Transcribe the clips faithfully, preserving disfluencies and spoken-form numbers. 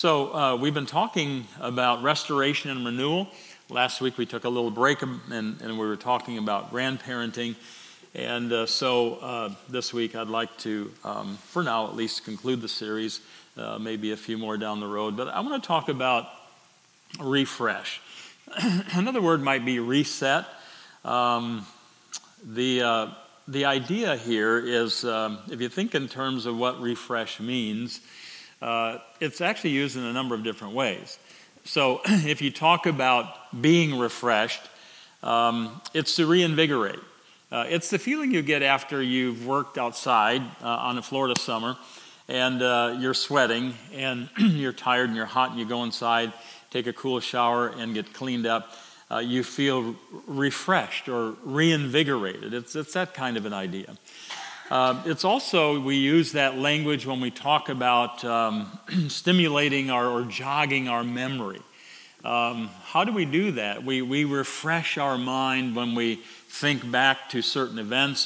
So uh, we've been talking about restoration and renewal. Last week we took a little break and, and we were talking about grandparenting. And uh, so uh, this week I'd like to, um, for now at least, conclude the series, uh, maybe a few more down the road. But I want to talk about refresh. Another word might be reset. Um, the, uh, the idea here is, um, if you think in terms of what refresh means, Uh, it's actually used in a number of different ways. So if you talk about being refreshed, um, it's to reinvigorate. Uh, it's the feeling you get after you've worked outside uh, on a Florida summer and uh, you're sweating and you're tired and you're hot and you go inside, take a cool shower and get cleaned up. Uh, you feel refreshed or reinvigorated. It's, it's that kind of an idea. Uh, it's also, we use that language when we talk about um, stimulating our, or jogging our memory. Um, how do we do that? We, we refresh our mind when we think back to certain events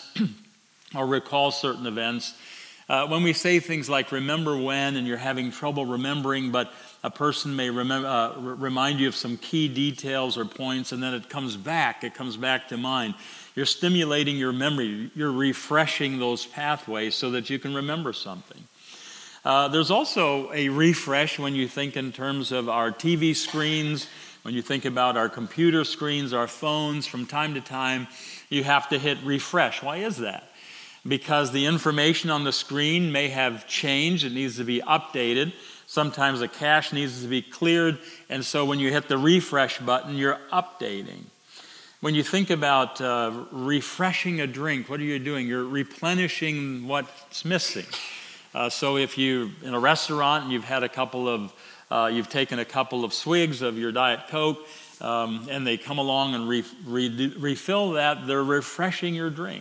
or recall certain events. Uh, when we say things like, remember when, and you're having trouble remembering, but a person may remember, uh, remind you of some key details or points, and then it comes back, it comes back to mind. You're stimulating your memory. You're refreshing those pathways so that you can remember something. Uh, there's also a refresh when you think in terms of our T V screens, when you think about our computer screens, our phones. From time to time, you have to hit refresh. Why is that? Because the information on the screen may have changed. It needs to be updated. Sometimes the cache needs to be cleared. And so when you hit the refresh button, you're updating. When you think about uh, refreshing a drink, what are you doing? You're replenishing what's missing. Uh, so if you're in a restaurant and you've had a couple of, uh, you've taken a couple of swigs of your Diet Coke, um, and they come along and re- re- refill that, they're refreshing your drink.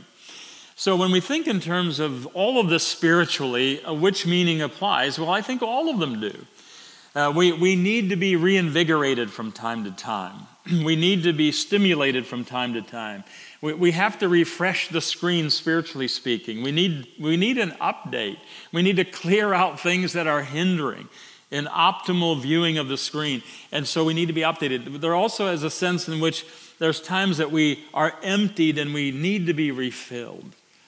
So when we think in terms of all of this spiritually, uh, which meaning applies? Well, I think all of them do. Uh, we, we need to be reinvigorated from time to time. We need to be stimulated from time to time. We, we have to refresh the screen, spiritually speaking. We need, we need an update. We need to clear out things that are hindering an optimal viewing of the screen. And so we need to be updated. There also is a sense in which there's times that we are emptied and we need to be refilled.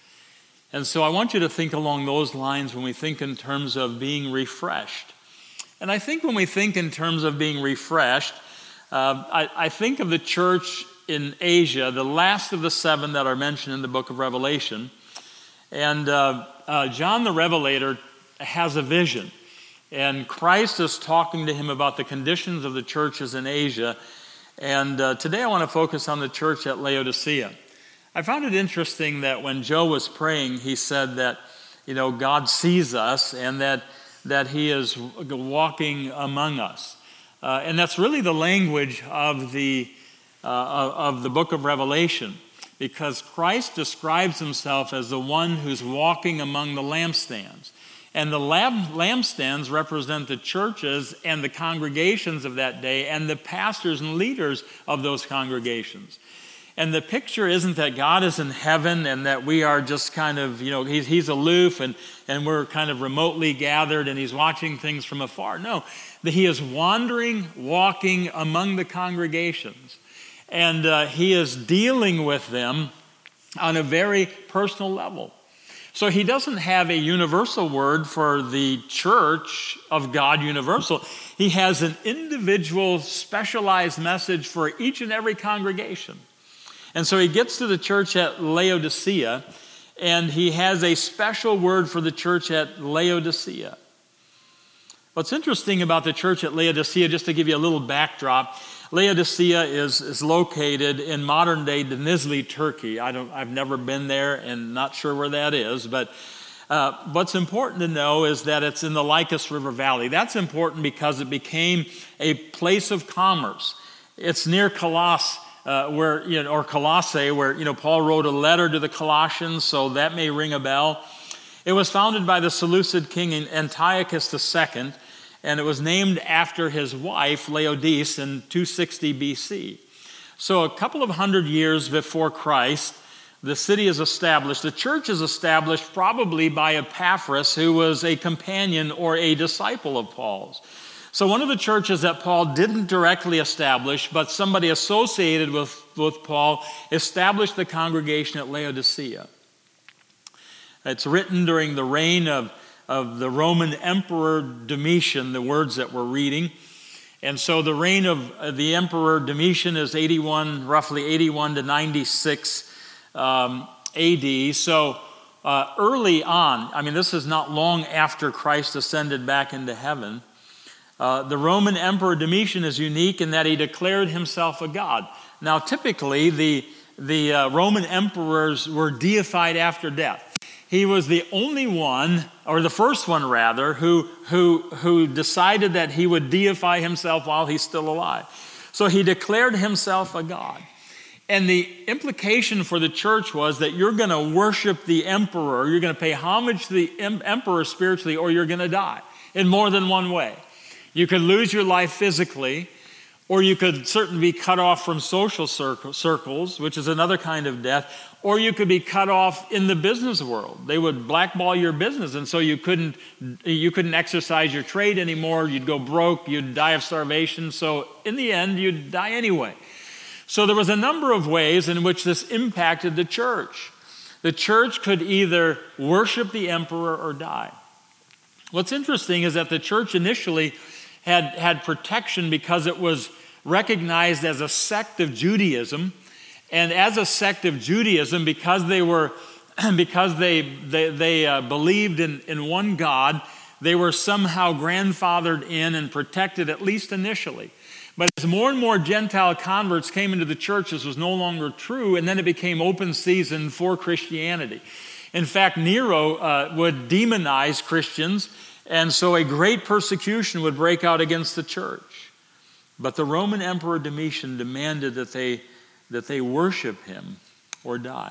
And so I want you to think along those lines when we think in terms of being refreshed. And I think when we think in terms of being refreshed, uh, I, I think of the church in Asia, the last of the seven that are mentioned in the book of Revelation. And uh, uh, John the Revelator has a vision. And Christ is talking to him about the conditions of the churches in Asia. And uh, today I want to focus on the church at Laodicea. I found it interesting that when Joe was praying, he said that, you know, God sees us and that that he is walking among us. Uh, and that's really the language of the, uh, of the book of Revelation, because Christ describes himself as the one who's walking among the lampstands. And the lamp, lampstands represent the churches and the congregations of that day and the pastors and leaders of those congregations. And the picture isn't that God is in heaven and that we are just kind of, you know, he's, he's aloof and, and we're kind of remotely gathered and he's watching things from afar. No, that he is wandering, walking among the congregations. And uh, he is dealing with them on a very personal level. So he doesn't have a universal word for the church of God universal. He has an individual, specialized message for each and every congregation. And so he gets to the church at Laodicea, and he has a special word for the church at Laodicea. What's interesting about the church at Laodicea, just to give you a little backdrop, Laodicea is, is located in modern-day Denizli, Turkey. I don't, I've never been there and not sure where that is, but uh, what's important to know is that it's in the Lycus River Valley. That's important because it became a place of commerce. It's near Colossae. Uh, where you know, or Colossae, where you know Paul wrote a letter to the Colossians, so that may ring a bell. It was founded by the Seleucid king Antiochus the Second, and it was named after his wife Laodice in two sixty B C. So a couple of hundred years before Christ, the city is established. The church is established probably by Epaphras, who was a companion or a disciple of Paul's. So one of the churches that Paul didn't directly establish, but somebody associated with, with Paul, established the congregation at Laodicea. It's written during the reign of, of the Roman Emperor Domitian, the words that we're reading. And so the reign of the Emperor Domitian is eighty-one, roughly eighty-one to ninety-six um, A D. So uh, early on, I mean, this is not long after Christ ascended back into heaven. Uh, the Roman Emperor Domitian is unique in that he declared himself a god. Now, typically, the, the uh, Roman emperors were deified after death. He was the only one, or the first one rather, who, who, who decided that he would deify himself while he's still alive. So he declared himself a god. And the implication for the church was that you're going to worship the emperor, you're going to pay homage to the em- emperor spiritually, or you're going to die in more than one way. You could lose your life physically, or you could certainly be cut off from social circles, which is another kind of death, or you could be cut off in the business world. They would blackball your business, and so you couldn't you couldn't exercise your trade anymore. You'd go broke, you'd die of starvation, so in the end, you'd die anyway. So there was a number of ways in which this impacted the church. The church could either worship the emperor or die. What's interesting is that the church initially had, had protection because it was recognized as a sect of Judaism. And as a sect of Judaism, because they were, because they they, they uh, believed in, in one God, they were somehow grandfathered in and protected, at least initially. But as more and more Gentile converts came into the church, this was no longer true, and then it became open season for Christianity. In fact, Nero uh, would demonize Christians, and so a great persecution would break out against the church. But the Roman Emperor Domitian demanded that they, that they worship him or die.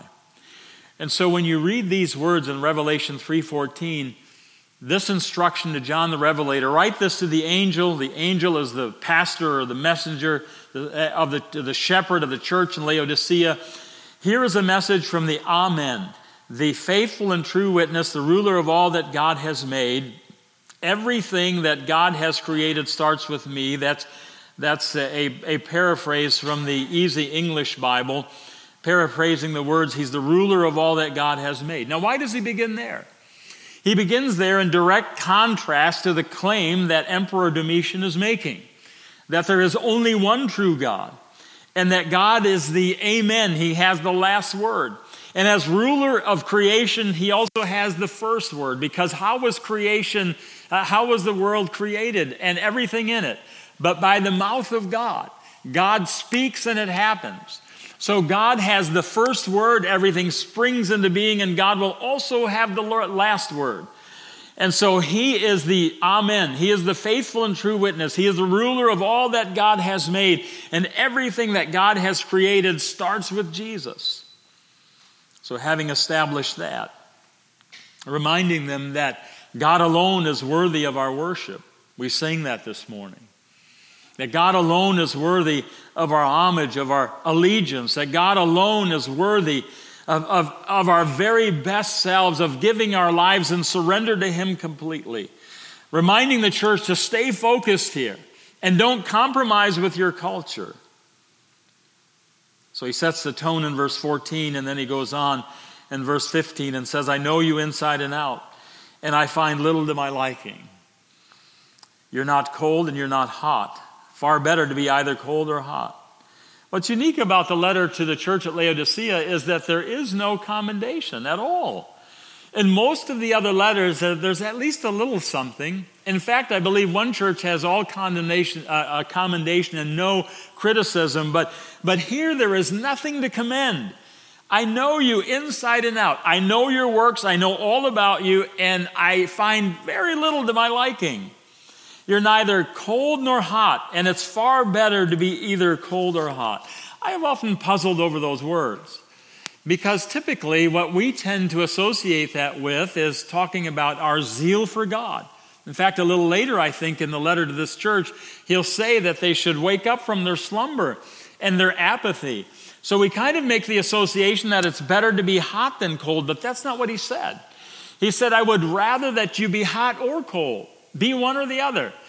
And so when you read these words in Revelation three fourteen, this instruction to John the Revelator, write this to the angel. The angel is the pastor or the messenger of the, the shepherd of the church in Laodicea. Here is a message from the Amen, the faithful and true witness, the ruler of all that God has made. Everything that God has created starts with me. That's, that's a, a paraphrase from the Easy English Bible, paraphrasing the words, he's the ruler of all that God has made. Now, why does he begin there? He begins there in direct contrast to the claim that Emperor Domitian is making, that there is only one true God, and that God is the Amen. He has the last word. And as ruler of creation, he also has the first word, because how was creation, uh, how was the world created and everything in it? But by the mouth of God. God speaks and it happens. So God has the first word, everything springs into being, and God will also have the last word. And so he is the Amen. He is the faithful and true witness. He is the ruler of all that God has made, and everything that God has created starts with Jesus. So having established that, reminding them that God alone is worthy of our worship. We sing that this morning. That God alone is worthy of our homage, of our allegiance. That God alone is worthy of, of, of our very best selves, of giving our lives and surrender to him completely. Reminding the church to stay focused here and don't compromise with your culture. So he sets the tone in verse fourteen, and then he goes on in verse fifteen and says, I know you inside and out, and I find little to my liking. You're not cold and you're not hot. Far better to be either cold or hot. What's unique about the letter to the church at Laodicea is that there is no commendation at all. In most of the other letters, there's at least a little something. In fact, I believe one church has all condemnation, uh, commendation and no criticism, but, but here there is nothing to commend. I know you inside and out. I know your works. I know all about you, and I find very little to my liking. You're neither cold nor hot, and it's far better to be either cold or hot. I have often puzzled over those words, because typically what we tend to associate that with is talking about our zeal for God. In fact, a little later, I think, in the letter to this church, he'll say that they should wake up from their slumber and their apathy. So we kind of make the association that it's better to be hot than cold, but that's not what he said. He said, I would rather that you be hot or cold. Be one or the other.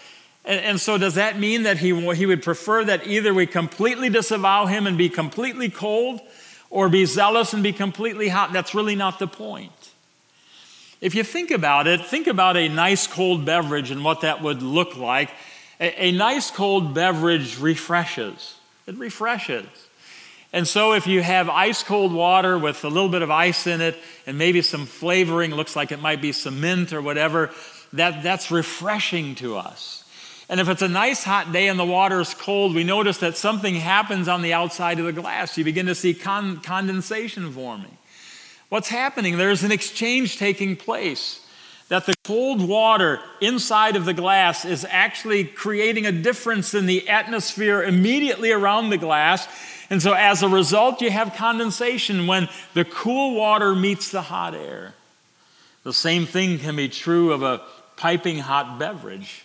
And, and so does that mean that he, he would prefer that either we completely disavow him and be completely cold, or be zealous and be completely hot? That's really not the point. If you think about it, think about a nice cold beverage and what that would look like. A, a nice cold beverage refreshes. It refreshes. And so if you have ice cold water with a little bit of ice in it and maybe some flavoring, looks like it might be some mint or whatever, that, that's refreshing to us. And if it's a nice hot day and the water is cold, we notice that something happens on the outside of the glass. You begin to see con- condensation forming. What's happening? There's an exchange taking place. That the cold water inside of the glass is actually creating a difference in the atmosphere immediately around the glass. And so as a result, you have condensation when the cool water meets the hot air. The same thing can be true of a piping hot beverage.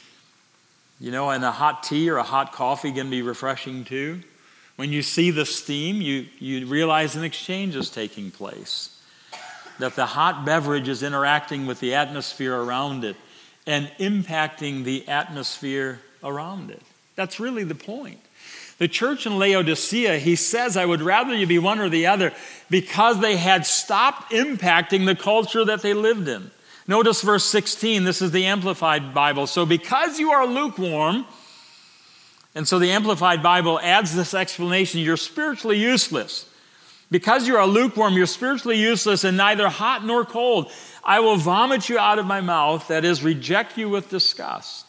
You know, and a hot tea or a hot coffee can be refreshing too. When you see the steam, you, you realize an exchange is taking place. That the hot beverage is interacting with the atmosphere around it and impacting the atmosphere around it. That's really the point. The church in Laodicea, he says, I would rather you be one or the other, because they had stopped impacting the culture that they lived in. Notice verse sixteen, this is the Amplified Bible. So because you are lukewarm, and so the Amplified Bible adds this explanation, you're spiritually useless. Because you are lukewarm, you're spiritually useless and neither hot nor cold. I will vomit you out of my mouth, that is, reject you with disgust.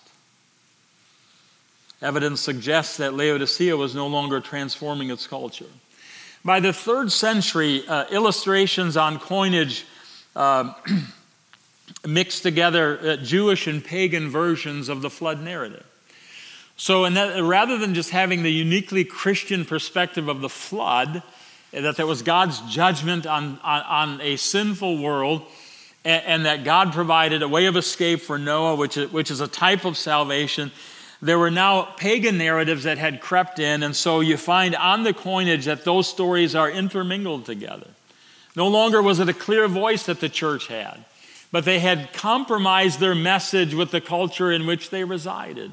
Evidence suggests that Laodicea was no longer transforming its culture. By the third century, uh, illustrations on coinage uh, mixed together uh, Jewish and pagan versions of the flood narrative. So in that, rather than just having the uniquely Christian perspective of the flood, that there was God's judgment on, on, on a sinful world, and, and that God provided a way of escape for Noah, which is, which is a type of salvation, there were now pagan narratives that had crept in, and so you find on the coinage that those stories are intermingled together. No longer was it a clear voice that the church had, but they had compromised their message with the culture in which they resided.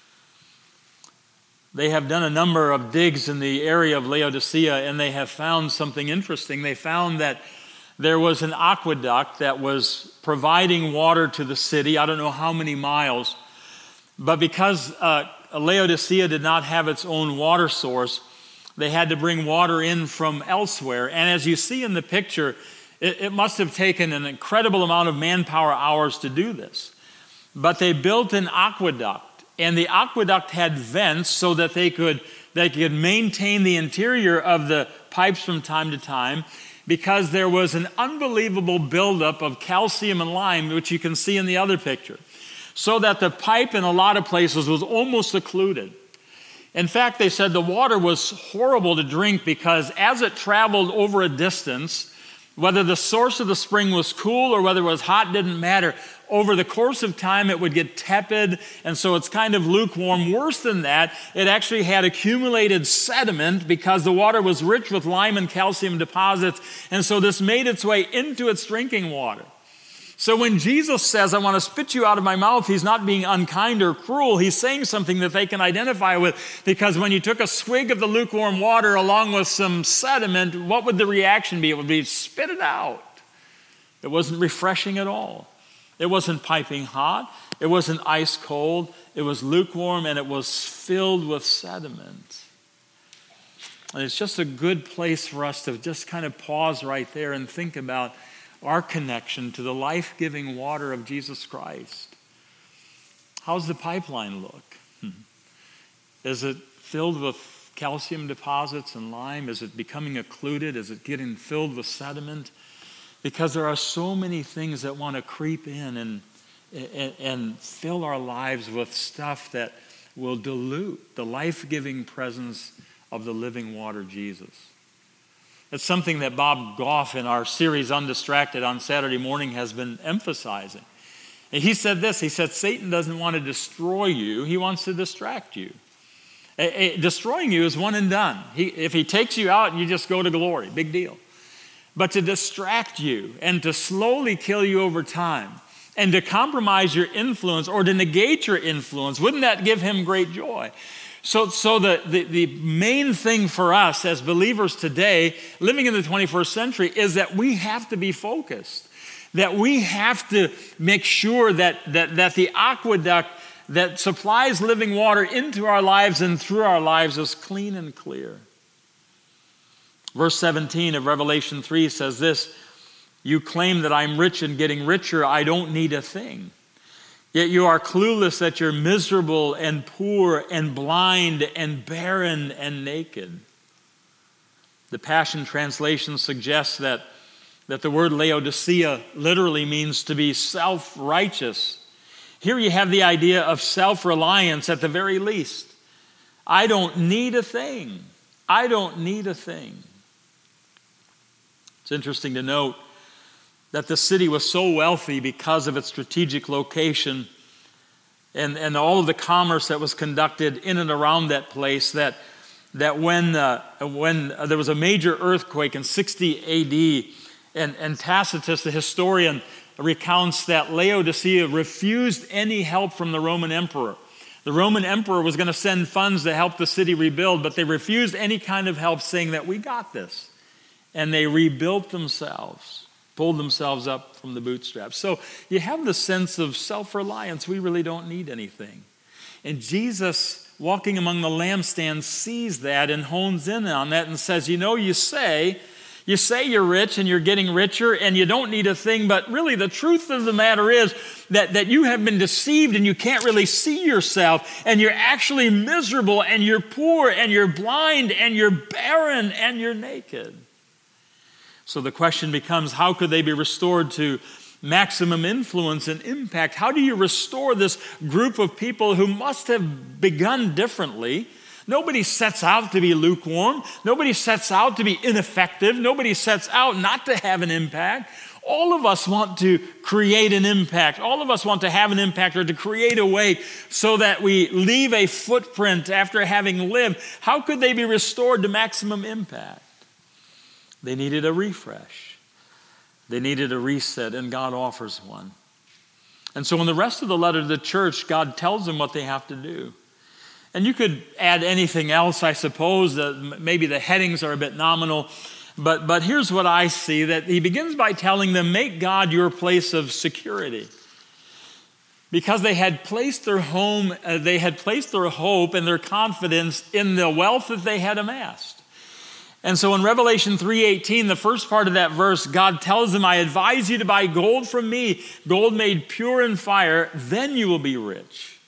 They have done a number of digs in the area of Laodicea, and they have found something interesting. They found that there was an aqueduct that was providing water to the city, I don't know how many miles, but because uh, Laodicea did not have its own water source, they had to bring water in from elsewhere. And as you see in the picture, it, it must have taken an incredible amount of manpower hours to do this. But they built an aqueduct. And the aqueduct had vents so that they could, they could maintain the interior of the pipes from time to time, because there was an unbelievable buildup of calcium and lime, which you can see in the other picture, so that the pipe in a lot of places was almost occluded. In fact, they said the water was horrible to drink because as it traveled over a distance, whether the source of the spring was cool or whether it was hot didn't matter. Over the course of time, it would get tepid, and so it's kind of lukewarm. Worse than that, it actually had accumulated sediment because the water was rich with lime and calcium deposits, and so this made its way into its drinking water. So when Jesus says, I want to spit you out of my mouth, he's not being unkind or cruel. He's saying something that they can identify with, because when you took a swig of the lukewarm water along with some sediment, what would the reaction be? It would be spit it out. It wasn't refreshing at all. It wasn't piping hot. It wasn't ice cold. It was lukewarm, and it was filled with sediment. And it's just a good place for us to just kind of pause right there and think about our connection to the life-giving water of Jesus Christ. How's the pipeline look? Is it filled with calcium deposits and lime? Is it becoming occluded? Is it getting filled with sediment? Because there are so many things that want to creep in and, and, and fill our lives with stuff that will dilute the life-giving presence of the living water, Jesus. It's something that Bob Goff in our series Undistracted on Saturday morning has been emphasizing. And he said this, he said, Satan doesn't want to destroy you, he wants to distract you. A, a, destroying you is one and done. He, if he takes you out, you just go to glory, big deal. But to distract you and to slowly kill you over time and to compromise your influence or to negate your influence, wouldn't that give him great joy? So, so the, the, the main thing for us as believers today, living in the twenty-first century, is that we have to be focused. That we have to make sure that, that, that the aqueduct that supplies living water into our lives and through our lives is clean and clear. Verse seventeen of Revelation three says this, "You claim that I'm rich and getting richer. I don't need a thing. Yet you are clueless that you're miserable and poor and blind and barren and naked." The Passion Translation suggests that, that the word Laodicea literally means to be self-righteous. Here you have the idea of self-reliance at the very least. I don't need a thing. I don't need a thing. It's interesting to note that the city was so wealthy because of its strategic location and, and all of the commerce that was conducted in and around that place, that, that when, uh, when uh, there was a major earthquake in sixty A D, and, and Tacitus, the historian, recounts that Laodicea refused any help from the Roman emperor. The Roman emperor was going to send funds to help the city rebuild, but they refused any kind of help, saying that we got this. And they rebuilt themselves, pulled themselves up from the bootstraps. So you have the sense of self-reliance. We really don't need anything. And Jesus, walking among the lampstands, sees that and hones in on that and says, you know, you say, you say you're rich and you're getting richer and you don't need a thing, but really the truth of the matter is that, that you have been deceived and you can't really see yourself, and you're actually miserable and you're poor and you're blind and you're barren and you're naked. So the question becomes, how could they be restored to maximum influence and impact? How do you restore this group of people who must have begun differently? Nobody sets out to be lukewarm. Nobody sets out to be ineffective. Nobody sets out not to have an impact. All of us want to create an impact. All of us want to have an impact or to create a way so that we leave a footprint after having lived. How could they be restored to maximum impact? They needed a refresh. They needed a reset, and God offers one. And so in the rest of the letter to the church, God tells them what they have to do. And you could add anything else, I suppose. That maybe the headings are a bit nominal. But, but here's what I see, that he begins by telling them, make God your place of security. Because they had placed their home, uh, they had placed their hope and their confidence in the wealth that they had amassed. And so in Revelation three eighteen, the first part of that verse, God tells them, I advise you to buy gold from me, gold made pure in fire, then you will be rich.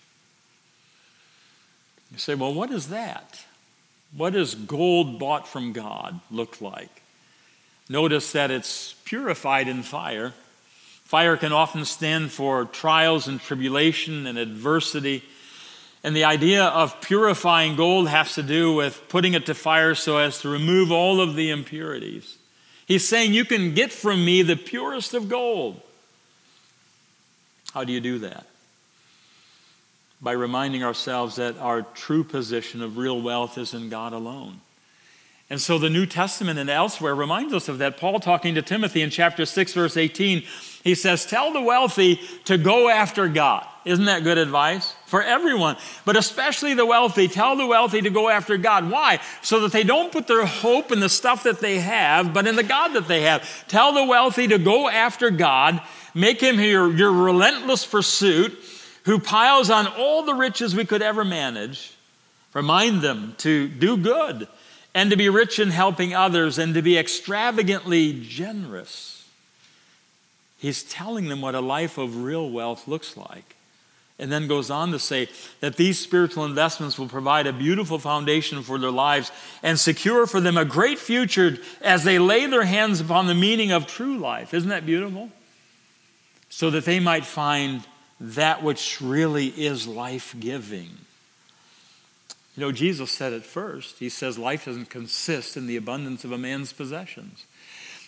You say, well, what is that? What does gold bought from God look like? Notice that it's purified in fire. Fire can often stand for trials and tribulation and adversity. And the idea of purifying gold has to do with putting it to fire so as to remove all of the impurities. He's saying you can get from me the purest of gold. How do you do that? By reminding ourselves that our true position of real wealth is in God alone. And so the New Testament and elsewhere reminds us of that. Paul, talking to Timothy in chapter six, verse eighteen, he says, tell the wealthy to go after God. Isn't that good advice? For everyone, but especially the wealthy. Tell the wealthy to go after God. Why? So that they don't put their hope in the stuff that they have, but in the God that they have. Tell the wealthy to go after God. Make him your, your relentless pursuit, who piles on all the riches we could ever manage. Remind them to do good and to be rich in helping others and to be extravagantly generous. He's telling them what a life of real wealth looks like. And then goes on to say that these spiritual investments will provide a beautiful foundation for their lives and secure for them a great future as they lay their hands upon the meaning of true life. Isn't that beautiful? So that they might find that which really is life-giving. You know, Jesus said it first. He says life doesn't consist in the abundance of a man's possessions.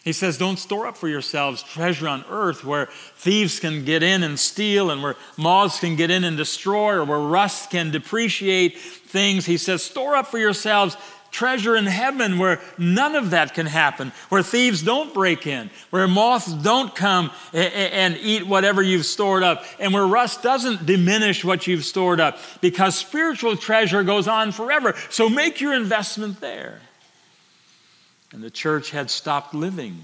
He says, don't store up for yourselves treasure on earth where thieves can get in and steal and where moths can get in and destroy or where rust can depreciate things. He says, store up for yourselves treasure in heaven where none of that can happen, where thieves don't break in, where moths don't come and eat whatever you've stored up, and where rust doesn't diminish what you've stored up, because spiritual treasure goes on forever. So make your investment there. And the church had stopped living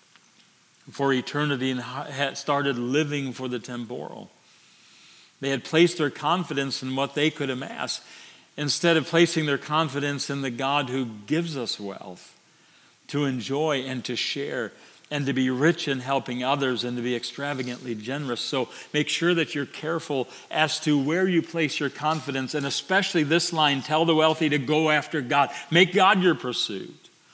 for eternity and had started living for the temporal. They had placed their confidence in what they could amass instead of placing their confidence in the God who gives us wealth to enjoy and to share and to be rich in helping others and to be extravagantly generous. So make sure that you're careful as to where you place your confidence, and especially this line, tell the wealthy to go after God. Make God your pursuit.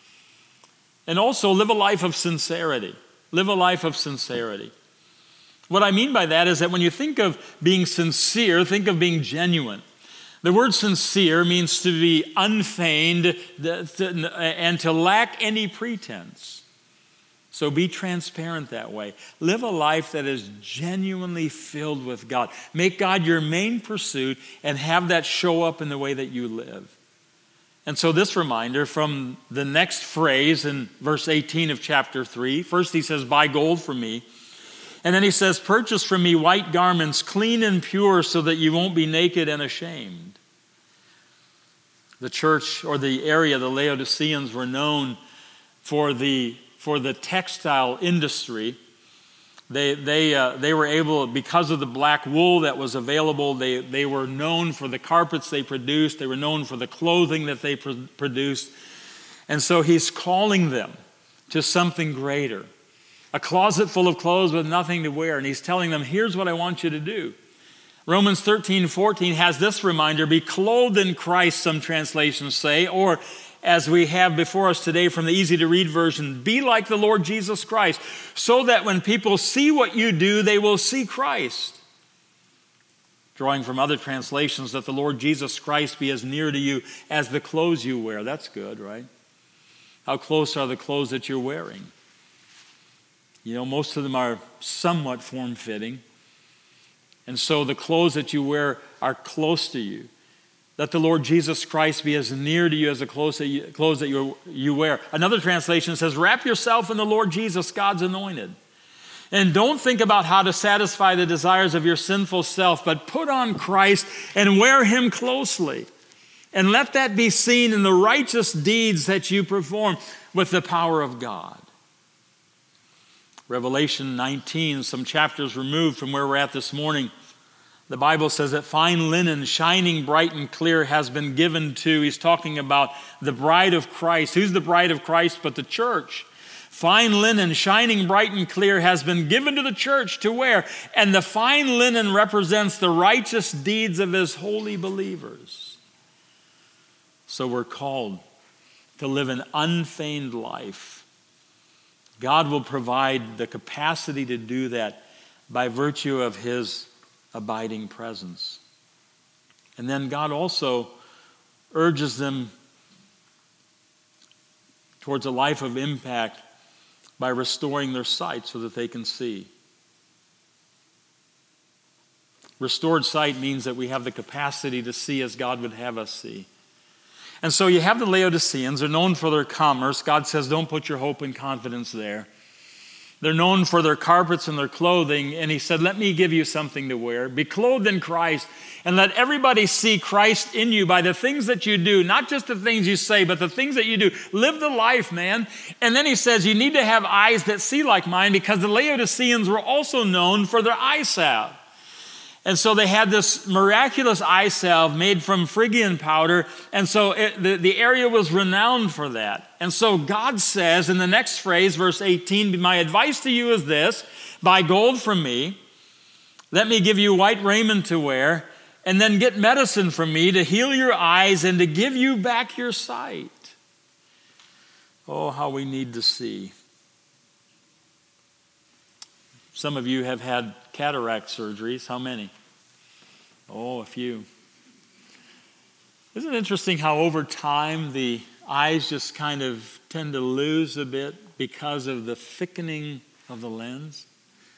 And also live a life of sincerity. Live a life of sincerity. What I mean by that is that when you think of being sincere, think of being genuine. The word sincere means to be unfeigned and to lack any pretense. So be transparent that way. Live a life that is genuinely filled with God. Make God your main pursuit and have that show up in the way that you live. And so this reminder from the next phrase in verse eighteen of chapter three, first he says, buy gold from me. And then he says, purchase from me white garments, clean and pure, so that you won't be naked and ashamed. The church or the area, the Laodiceans, were known for the, for the textile industry. They, they, uh, they were able, because of the black wool that was available, they, they were known for the carpets they produced. They were known for the clothing that they pr- produced. And so he's calling them to something greater. A closet full of clothes with nothing to wear. And he's telling them, here's what I want you to do. Romans thirteen fourteen has this reminder, be clothed in Christ, some translations say, or as we have before us today from the easy-to-read version, be like the Lord Jesus Christ, so that when people see what you do, they will see Christ. Drawing from other translations, that the Lord Jesus Christ be as near to you as the clothes you wear. That's good, right? How close are the clothes that you're wearing? You know, most of them are somewhat form-fitting. And so the clothes that you wear are close to you. Let the Lord Jesus Christ be as near to you as the clothes that you, clothes that you, you wear. Another translation says, wrap yourself in the Lord Jesus, God's anointed. And don't think about how to satisfy the desires of your sinful self, but put on Christ and wear him closely. And let that be seen in the righteous deeds that you perform with the power of God. Revelation nineteen, some chapters removed from where we're at this morning, the Bible says that fine linen, shining bright and clear, has been given to, he's talking about the bride of Christ. Who's the bride of Christ but the church? Fine linen, shining bright and clear, has been given to the church to wear. And the fine linen represents the righteous deeds of his holy believers. So we're called to live an unfeigned life. God will provide the capacity to do that by virtue of his abiding presence. And then God also urges them towards a life of impact by restoring their sight so that they can see. Restored sight means that we have the capacity to see as God would have us see. And so you have the Laodiceans. They're known for their commerce. God says, don't put your hope and confidence there. They're known for their carpets and their clothing. And he said, let me give you something to wear. Be clothed in Christ and let everybody see Christ in you by the things that you do. Not just the things you say, but the things that you do. Live the life, man. And then he says, you need to have eyes that see like mine, because the Laodiceans were also known for their eye salve. And so they had this miraculous eye salve made from Phrygian powder. And so it, the, the area was renowned for that. And so God says in the next phrase, verse eighteen, my advice to you is this, buy gold from me, let me give you white raiment to wear, and then get medicine from me to heal your eyes and to give you back your sight. Oh, how we need to see. Some of you have had cataract surgeries. How many? Oh, a few. Isn't it interesting how over time the eyes just kind of tend to lose a bit? because of the thickening of the lens.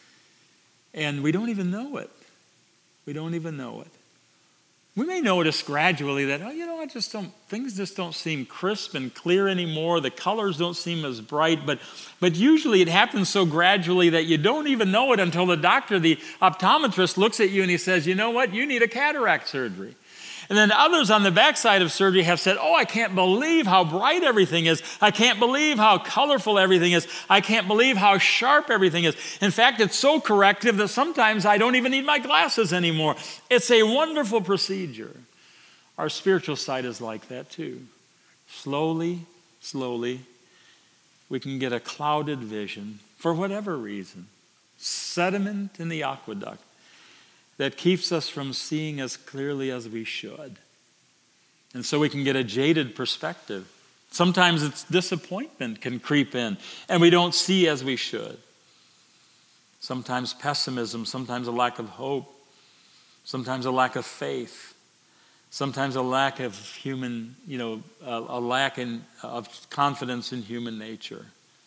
And we don't even know it. We don't even know it. We may notice gradually that, oh, you know, I just don't, things just don't seem crisp and clear anymore. The colors don't seem as bright, but, but usually it happens so gradually that you don't even know it until the doctor, the optometrist, looks at you and he says, you know what, you need a cataract surgery. And then others on the backside of surgery have said, oh, I can't believe how bright everything is. I can't believe how colorful everything is. I can't believe how sharp everything is. In fact, it's so corrective that sometimes I don't even need my glasses anymore. It's a wonderful procedure. Our spiritual side is like that too. Slowly, slowly, we can get a clouded vision for whatever reason. Sediment in the aqueduct that keeps us from seeing as clearly as we should. And so we can get a jaded perspective. Sometimes it's disappointment can creep in, and we don't see as we should. Sometimes pessimism, sometimes a lack of hope, sometimes a lack of faith, sometimes a lack of human, you know, a, a lack in, of confidence in human nature.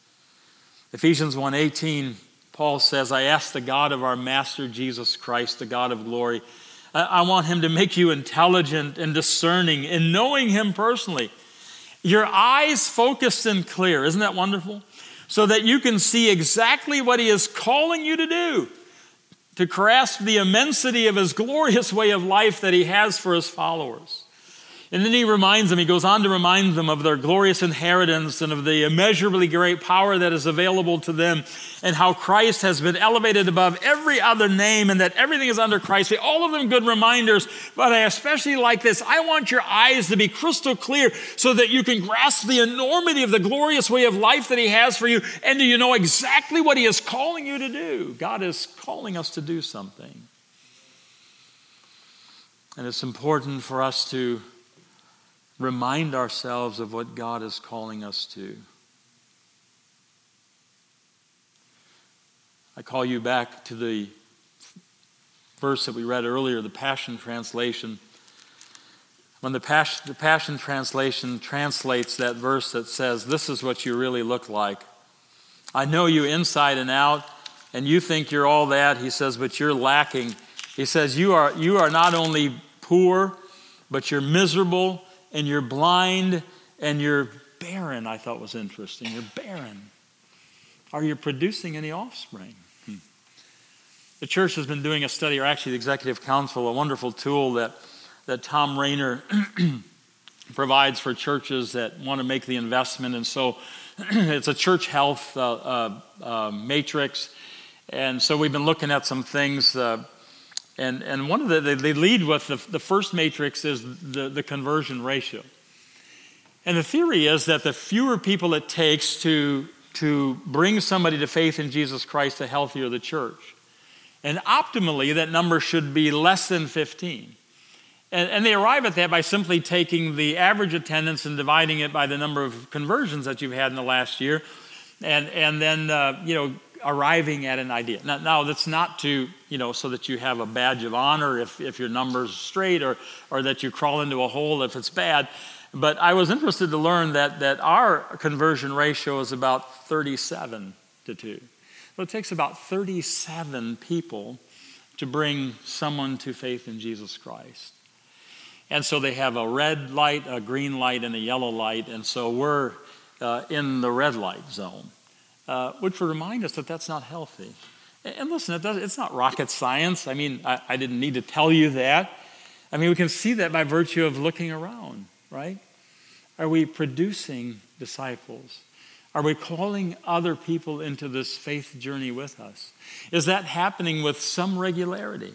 Ephesians one eighteen, Paul says, I ask the God of our Master Jesus Christ, the God of glory, I, I want him to make you intelligent and discerning in knowing him personally. Your eyes focused and clear. Isn't that wonderful? So that you can see exactly what he is calling you to do, to grasp the immensity of his glorious way of life that he has for his followers. And then he reminds them, he goes on to remind them of their glorious inheritance and of the immeasurably great power that is available to them, and how Christ has been elevated above every other name and that everything is under Christ. All of them good reminders, but I especially like this. I want your eyes to be crystal clear so that you can grasp the enormity of the glorious way of life that he has for you, and do you know exactly what he is calling you to do. God is calling us to do something. And it's important for us to remind ourselves of what God is calling us to. I call you back to the verse that we read earlier, the Passion Translation. When the Passion, the Passion Translation translates that verse that says, this is what you really look like. I know you inside and out, and you think you're all that, he says, but you're lacking. He says, you are, you are not only poor, but you're miserable, and you're blind, and you're barren. I thought was interesting. You're barren. Are you producing any offspring? Hmm. The church has been doing a study, or actually the Executive Council, a wonderful tool that, that Tom Rainer provides for churches that want to make the investment. And so it's a church health uh, uh, uh, matrix. And so we've been looking at some things. Uh, And and one of the, they lead with the, the first matrix is the, the conversion ratio. And the theory is that the fewer people it takes to, to bring somebody to faith in Jesus Christ, the healthier the church. And optimally, that number should be less than fifteen. And, and they arrive at that by simply taking the average attendance and dividing it by the number of conversions that you've had in the last year. And, and then, uh, you know, arriving at an idea. Now, now, that's not to, you know, so that you have a badge of honor if, if your number's straight, or, or that you crawl into a hole if it's bad. But I was interested to learn that, that our conversion ratio is about thirty-seven to two. So it takes about thirty-seven people to bring someone to faith in Jesus Christ. And so they have a red light, a green light, and a yellow light. And so we're uh, in the red light zone. Uh, which would remind us that that's not healthy. And, and listen, it does, it's not rocket science. I mean, I, I didn't need to tell you that. I mean, we can see that by virtue of looking around, right? Are we producing disciples? Are we calling other people into this faith journey with us? Is that happening with some regularity?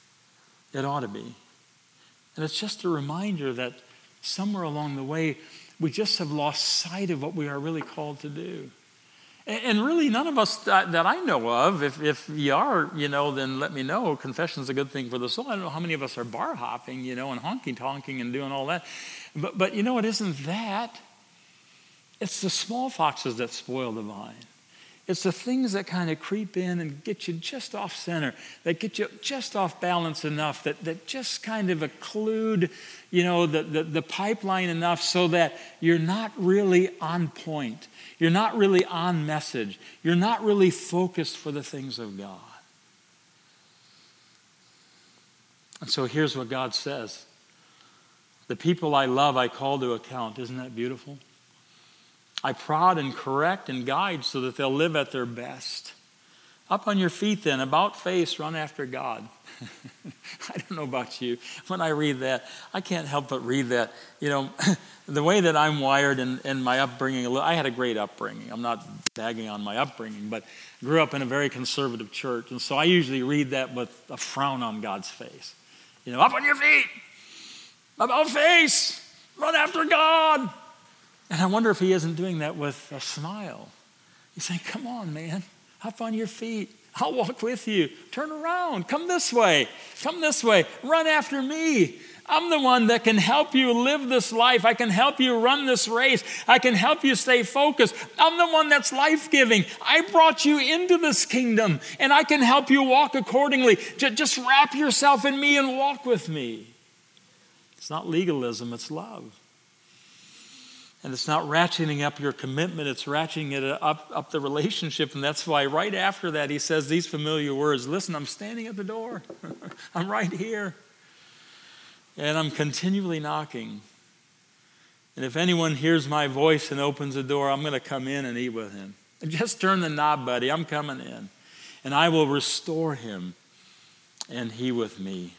It ought to be. And it's just a reminder that somewhere along the way, we just have lost sight of what we are really called to do. And really, none of us that I know of, if, if you are, you know, then let me know. Confession is a good thing for the soul. I don't know how many of us are bar hopping, you know, and honky-tonking and doing all that. But, but you know, it isn't that. It's the small foxes that spoil the vine. It's the things that kind of creep in and get you just off center, that get you just off balance enough, that, that just kind of occlude, you know, the, the, the pipeline enough so that you're not really on point. You're not really on message. You're not really focused for the things of God. And so here's what God says. The people I love, I call to account. Isn't that beautiful? I prod and correct and guide so that they'll live at their best. Up on your feet then, about face, run after God. I don't know about you. When I read that, I can't help but read that. You know, the way that I'm wired and, and my upbringing, I had a great upbringing. I'm not bagging on my upbringing, but grew up in a very conservative church. And so I usually read that with a frown on God's face. You know, up on your feet, about face, run after God. And I wonder if he isn't doing that with a smile. He's saying, come on, man, up on your feet. I'll walk with you. Turn around. Come this way. Come this way. Run after me. I'm the one that can help you live this life. I can help you run this race. I can help you stay focused. I'm the one that's life-giving. I brought you into this kingdom, and I can help you walk accordingly. Just wrap yourself in me and walk with me. It's not legalism, it's love. And it's not ratcheting up your commitment, it's ratcheting it up, up the relationship. And that's why right after that he says these familiar words. Listen, I'm standing at the door. I'm right here. And I'm continually knocking. And if anyone hears my voice and opens the door, I'm going to come in and eat with him. And just turn the knob, buddy. I'm coming in. And I will restore him and he with me.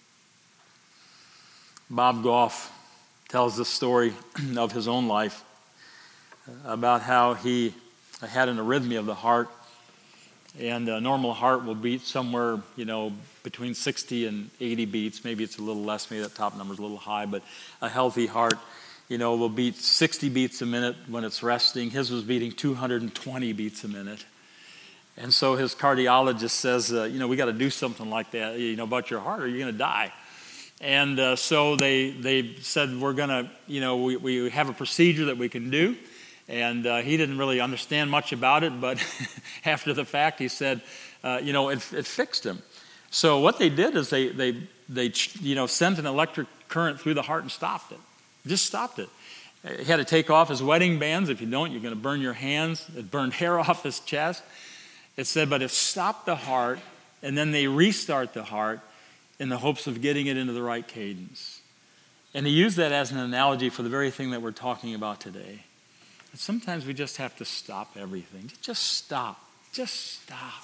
Bob Goff tells the story of his own life about how he had an arrhythmia of the heart, and a normal heart will beat somewhere, you know, between sixty and eighty beats. Maybe it's a little less, maybe that top number's a little high, but a healthy heart, you know, will beat sixty beats a minute when it's resting. His was beating two hundred twenty beats a minute. And so his cardiologist says, uh, you know, we got to do something like that, you know, about your heart or you're going to die. And uh, so they they said, we're going to, you know, we, we have a procedure that we can do. And uh, he didn't really understand much about it, but after the fact, he said, uh, you know, it, it fixed him. So what they did is they, they, they, you know, sent an electric current through the heart and stopped it. Just stopped it. He had to take off his wedding bands. If you don't, you're going to burn your hands. It burned hair off his chest. It said, but it stopped the heart, and then they restart the heart in the hopes of getting it into the right cadence. And he used that as an analogy for the very thing that we're talking about today. And sometimes we just have to stop everything. Just stop. Just stop.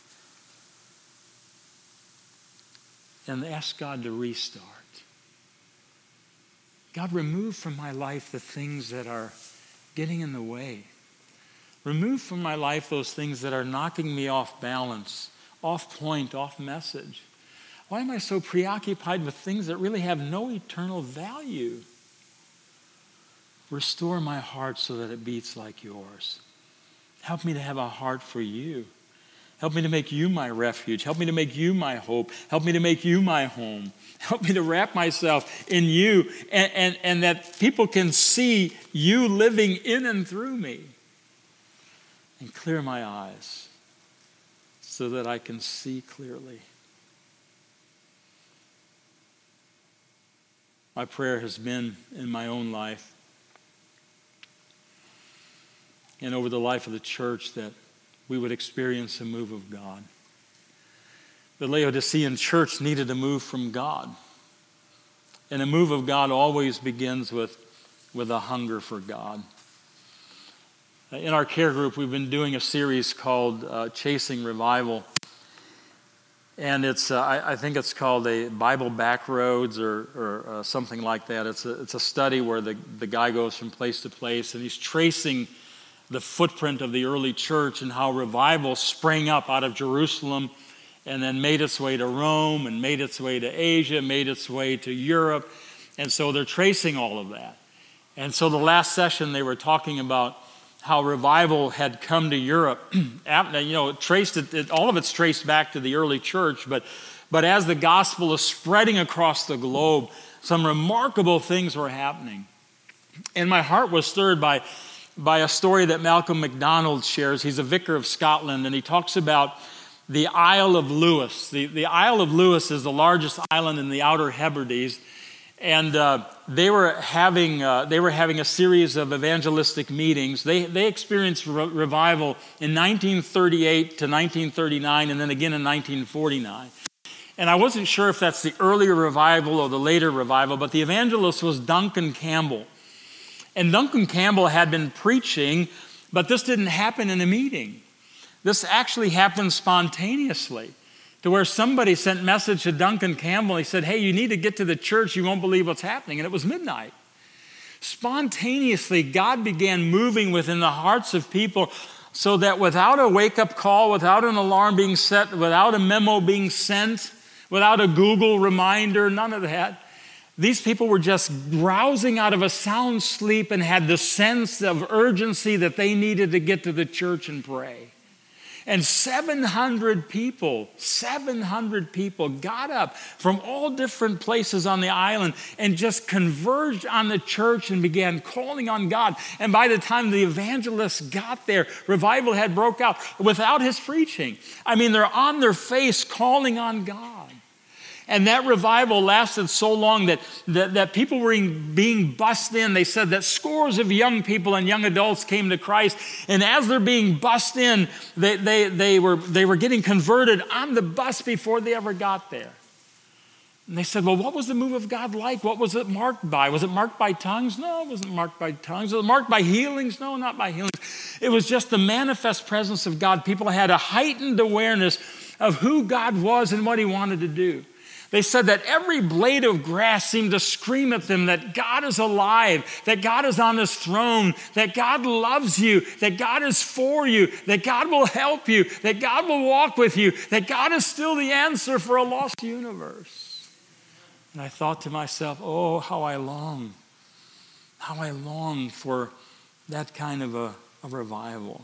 And ask God to restart. God, remove from my life the things that are getting in the way. Remove from my life those things that are knocking me off balance, off point, off message. Why am I so preoccupied with things that really have no eternal value? Restore my heart so that it beats like yours. Help me to have a heart for you. Help me to make you my refuge. Help me to make you my hope. Help me to make you my home. Help me to wrap myself in you, and, and, and that people can see you living in and through me. And clear my eyes so that I can see clearly. My prayer has been in my own life and over the life of the church that we would experience a move of God. The Laodicean church needed a move from God. And a move of God always begins with, with a hunger for God. In our care group, we've been doing a series called uh, Chasing Revival. And it's, uh, I, I think it's called a Bible Backroads or, or uh, something like that. It's a, it's a study where the, the guy goes from place to place and he's tracing the footprint of the early church and how revival sprang up out of Jerusalem and then made its way to Rome and made its way to Asia, made its way to Europe. And so they're tracing all of that. And so the last session they were talking about how revival had come to Europe. You know, traced it, it, all of it's traced back to the early church, but, but as the gospel is spreading across the globe, some remarkable things were happening. And my heart was stirred by by a story that Malcolm MacDonald shares. He's a vicar of Scotland, and he talks about the Isle of Lewis. The, the Isle of Lewis is the largest island in the Outer Hebrides, and uh, they were having uh, they were having a series of evangelistic meetings. They they experienced re- revival in nineteen thirty-eight to nineteen thirty-nine, and then again in nineteen forty-nine. And I wasn't sure if that's the earlier revival or the later revival, but the evangelist was Duncan Campbell. And Duncan Campbell had been preaching, but this didn't happen in a meeting. This actually happened spontaneously, to where somebody sent a message to Duncan Campbell. He said, hey, you need to get to the church. You won't believe what's happening. And it was midnight. Spontaneously, God began moving within the hearts of people so that without a wake-up call, without an alarm being set, without a memo being sent, without a Google reminder, none of that, these people were just rousing out of a sound sleep and had the sense of urgency that they needed to get to the church and pray. And seven hundred people, seven hundred people got up from all different places on the island and just converged on the church and began calling on God. And by the time the evangelists got there, revival had broke out without his preaching. I mean, they're on their face calling on God. And that revival lasted so long that, that, that people were being bussed in. They said that scores of young people and young adults came to Christ. And as they're being bussed in, they, they, they, were, they were getting converted on the bus before they ever got there. And they said, well, what was the move of God like? What was it marked by? Was it marked by tongues? No, it wasn't marked by tongues. Was it marked by healings? No, not by healings. It was just the manifest presence of God. People had a heightened awareness of who God was and what he wanted to do. They said that every blade of grass seemed to scream at them that God is alive, that God is on his throne, that God loves you, that God is for you, that God will help you, that God will walk with you, that God is still the answer for a lost universe. And I thought to myself, oh, how I long, how I long for that kind of a, a revival.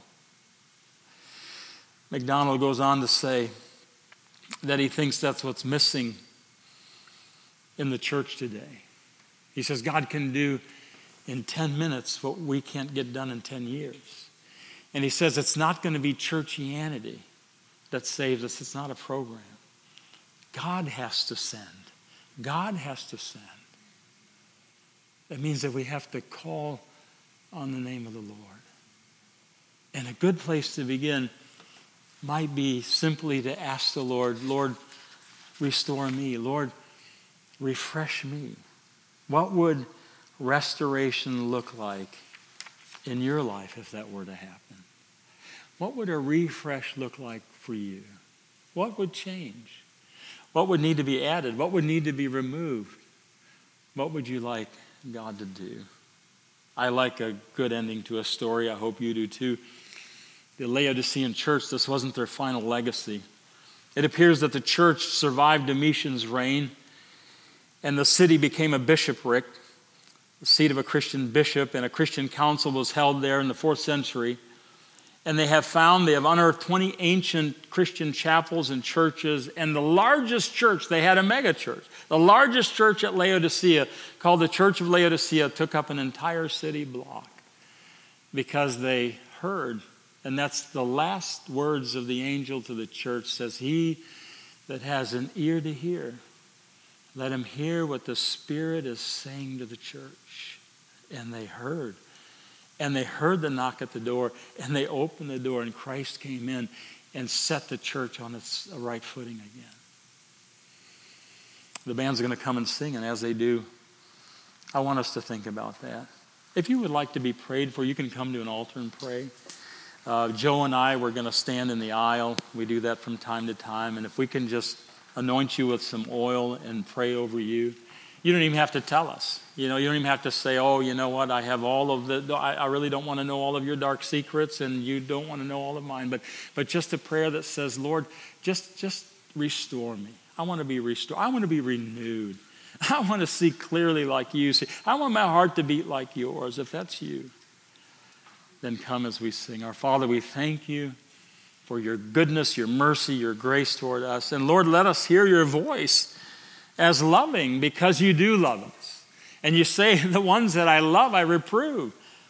MacDonald goes on to say that he thinks that's what's missing in the church today. He says God can do in ten minutes what we can't get done in ten years. And he says it's not going to be churchianity that saves us. It's not a program. God has to send. God has to send. That means that we have to call on the name of the Lord. And a good place to begin might be simply to ask the Lord, Lord, restore me. Lord, refresh me. What would restoration look like in your life if that were to happen? What would a refresh look like for you? What would change? What would need to be added? What would need to be removed? What would you like God to do? I like a good ending to a story. I hope you do too. The Laodicean church, this wasn't their final legacy. It appears that the church survived Domitian's reign, and the city became a bishopric, the seat of a Christian bishop, and a Christian council was held there in the fourth century. And they have found, they have unearthed twenty ancient Christian chapels and churches, and the largest church, they had a mega church. The largest church at Laodicea, called the Church of Laodicea, took up an entire city block because they heard, and that's the last words of the angel to the church, says, he that has an ear to hear, let him hear what the Spirit is saying to the church. And they heard. And they heard the knock at the door, and they opened the door, and Christ came in and set the church on its right footing again. The band's going to come and sing, and as they do, I want us to think about that. If you would like to be prayed for, you can come to an altar and pray. Uh, Joe and I, we're going to stand in the aisle. We do that from time to time, and if we can just anoint you with some oil and pray over you. You don't even have to tell us. You know, you don't even have to say, oh, you know what, I have all of the, I, I really don't want to know all of your dark secrets, and you don't want to know all of mine. But but just a prayer that says, Lord, just, just restore me. I want to be restored. I want to be renewed. I want to see clearly like you see. I want my heart to beat like yours. If that's you, then come as we sing. Our Father, we thank you for your goodness, your mercy, your grace toward us. And Lord, let us hear your voice as loving, because you do love us. And you say, the ones that I love, I reprove.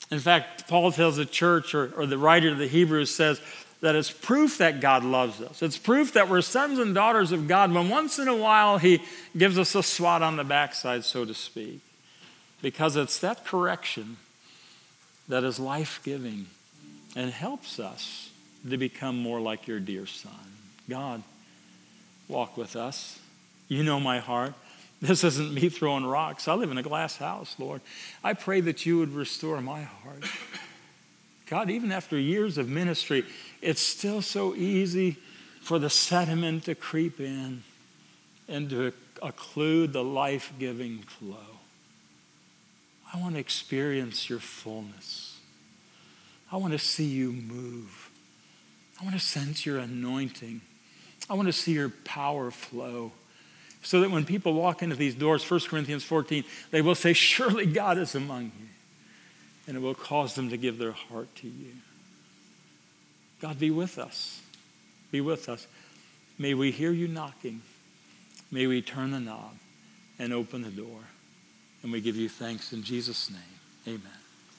In fact, Paul tells the church, or, or the writer of the Hebrews says, that it's proof that God loves us. It's proof that we're sons and daughters of God when once in a while he gives us a swat on the backside, so to speak. Because it's that correction that is life-giving and helps us to become more like your dear Son. God, walk with us. You know my heart. This isn't me throwing rocks. I live in a glass house, Lord. I pray that you would restore my heart. God, even after years of ministry, it's still so easy for the sediment to creep in and to occlude the life-giving flow. I want to experience your fullness. I want to see you move. I want to sense your anointing. I want to see your power flow. So that when people walk into these doors, First Corinthians fourteen, they will say, surely God is among you. And it will cause them to give their heart to you. God, be with us. Be with us. May we hear you knocking. May we turn the knob and open the door. And we give you thanks in Jesus' name. Amen.